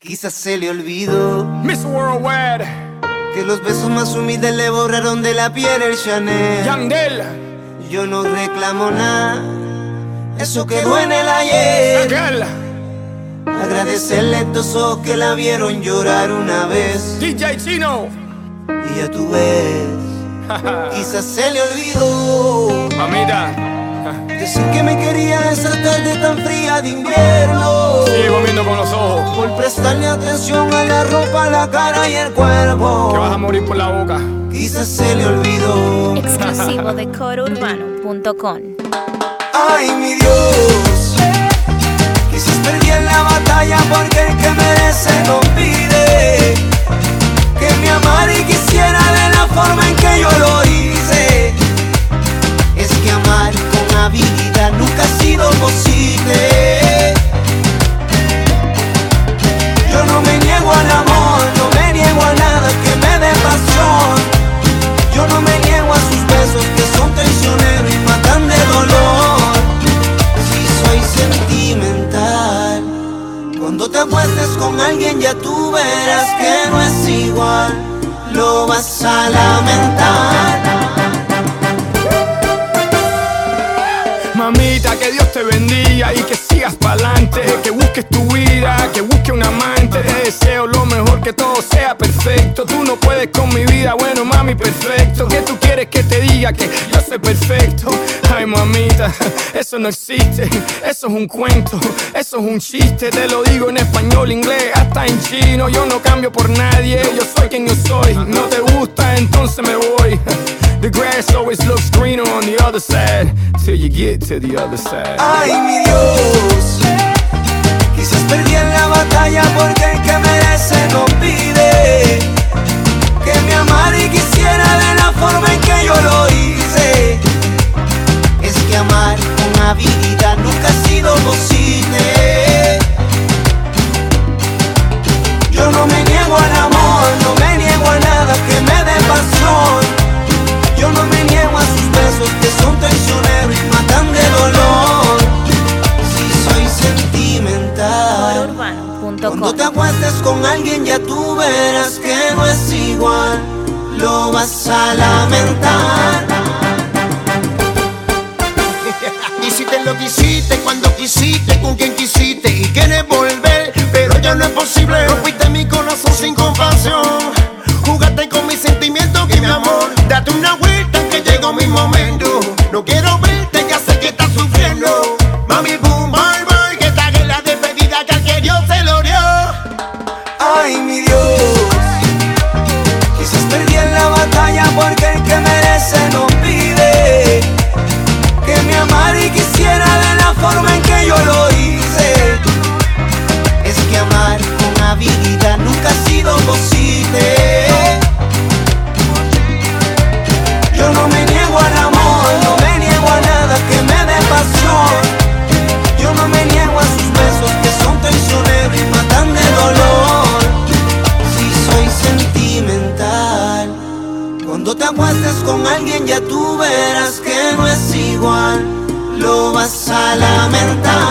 Quizás se le olvidó Miss Worldwide, que los besos más humildes le borraron de la piel el Chanel. Yandel, Yo no reclamo nada, eso quedó en el ayer. Aquel, Agradecerle a estos ojos que la vieron llorar una vez. DJ Chino, Y ya tú ves, quizás se le olvidó mamita, decir que me quería esa tarde tan fría de invierno. sigue comiendo con los ojos, Por prestarle atención a la ropa, la cara y el cuerpo. que vas a morir por la boca. Quizás se le olvidó. Exclusivo de corourbano.com. Ay, mi Dios, quizás perdí en la batalla porque el que merece no pide que me amara y quisiera de la forma en que yo lo hice. Es que amar con habilidad nunca ha sido posible. Yo no me niego al amor, no me niego a nada que me dé pasión. Yo no me niego a sus besos que son traicioneros y matan de dolor. Si soy sentimental, cuando te acuestes con alguien ya tú verás que no es igual. Lo vas a lamentar. Mamita, que Dios te bendiga y que sigas pa'lante, que busques tu vida, que busques un amante. Te deseo lo mejor, que todo sea perfecto. Tú no puedes con mi vida, bueno mami, perfecto. ¿Qué tú quieres que te diga? Que yo soy perfecto. Ay mamita, eso no existe, eso es un cuento, eso es un chiste. Te lo digo en español, inglés, hasta en chino. Yo no cambio por nadie, yo soy quien yo soy. No te gusta, entonces me voy. The grass always looks greener on the other side, till you get to the other side. Ay, mi Dios, quizás perdí en la batalla porque el que merece no pide que me amara y quisiera de la forma en que yo lo hice. Es que amar con habilidad nunca ha sido posible. Yo no me niego al amor, no me niego a nada que me dé pasión. Yo no me niego a sus besos que son traicioneros y matan de dolor. Si soy sentimental, corourbano.com. cuando te acuestes con alguien ya tú verás que no es igual. Lo vas a lamentar. Hiciste lo que hiciste, cuando quisiste, con quien quisiste y quieres volver, pero ya no es posible. Rompiste mi corazón sin compasión, jugaste con mis sentimientos y mi amor. Date una vuelta que llegó mi momento. No quiero verte, ya sé que estás sufriendo. Mami, boom, bye, bye, que esta es la despedida que al que Dios se lo dio. Ay, mi Dios, quizás perdí en la batalla porque el que merece no pide que me amara y quisiera de la forma en que yo lo hice. Es que amar con habilidad nunca ha sido posible. Yo no me niego al amor, no me niego a nada que me dé pasión. Yo no me niego a sus besos que son traicioneros y matan de dolor. Si soy sentimental, cuando te acuestes con alguien ya tú verás que no es igual. Lo vas a lamentar.